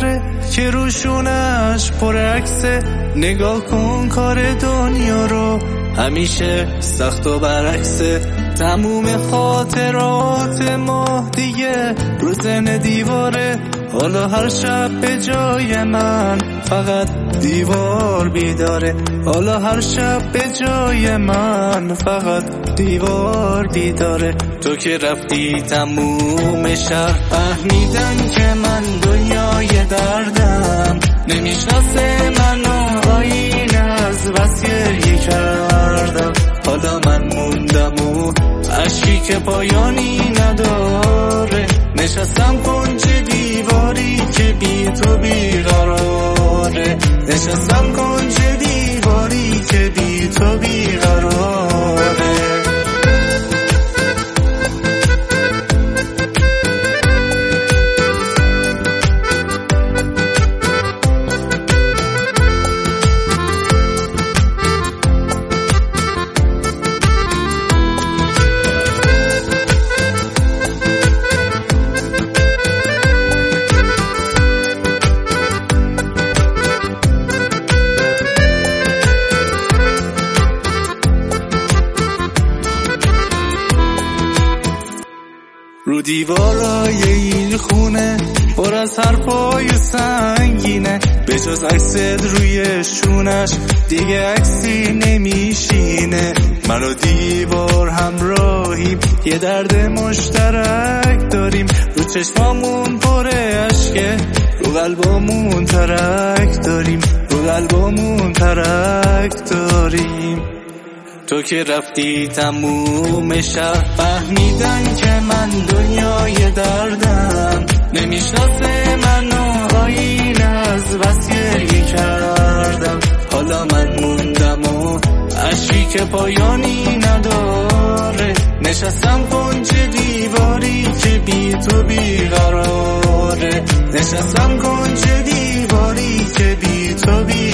دیواره که روشونش پر عکسه. نگاه کن کار دنیا رو، همیشه سخت و برعکسه. تموم خاطرات ما دیگه رو زن دیواره. حالا هر شب به جای من فقط دیوار بیداره. حالا هر شب به جای من فقط دیوار بیداره. تو که رفتی تموم شهر فهمیدن که من دنیای دردم. نمیشناسه منو آینه از بس گریه کردم. حالا من موندم و عشقی که پایانی نداره. نشستم کنج دیواری که بی تو بیقراره. نشستم کنج دیواری که بی تو بیقراره. رو دیوارای این خونه پر از حرفای سنگینه. به جز عکست روی شونش دیگه عکسی نمیشینه. من و دیوار همراهیم، یه درد مشترک داریم. رو چشمامون پر اشکه، رو قلبامون ترک داریم. رو قلبامون ترک داریم. تو که رفتی تموم شهر فهمیدن که من دنیای دردم. نمیشناسه منو آینه از بس گریه کردم. حالا من موندم و عشقی که پایانی نداره. نشستم کنج دیواری که بی تو بیقراره. نشستم کنج دیواری که بی تو بیقراره.